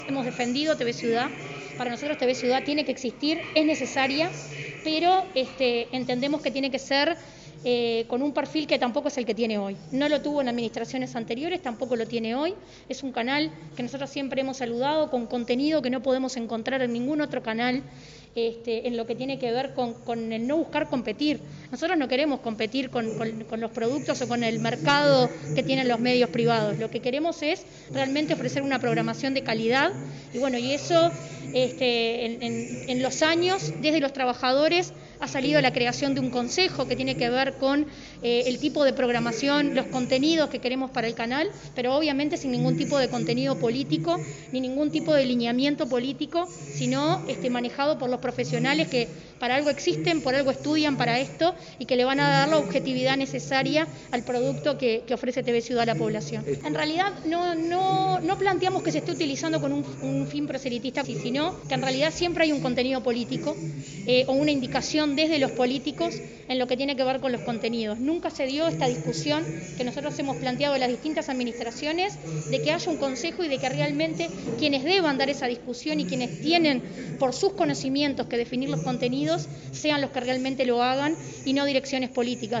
Hemos defendido TV Ciudad. Para nosotros TV Ciudad tiene que existir, es necesaria, pero entendemos que tiene que ser con un perfil que tampoco es el que tiene hoy. No lo tuvo en administraciones anteriores, tampoco lo tiene hoy. Es un canal que nosotros siempre hemos saludado, con contenido que no podemos encontrar en ningún otro canal, en lo que tiene que ver con el no buscar competir. Nosotros no queremos competir con los productos o con el mercado que tienen los medios privados. Lo que queremos es realmente ofrecer una programación de calidad y bueno, y eso en los años, desde los trabajadores, ha salido la creación de un consejo que tiene que ver con el tipo de programación, los contenidos que queremos para el canal, pero obviamente sin ningún tipo de contenido político, ni ningún tipo de lineamiento político, sino manejado por los profesionales que para algo existen, por algo estudian para esto y que le van a dar la objetividad necesaria al producto que ofrece TV Ciudad a la población. En realidad no planteamos que se esté utilizando con un fin proselitista, sino que en realidad siempre hay un contenido político o una indicación desde los políticos en lo que tiene que ver con los contenidos. Nunca se dio esta discusión que nosotros hemos planteado en las distintas administraciones de que haya un consejo y de que realmente quienes deban dar esa discusión y quienes tienen por sus conocimientos que definir los contenidos sean los que realmente lo hagan y no direcciones políticas.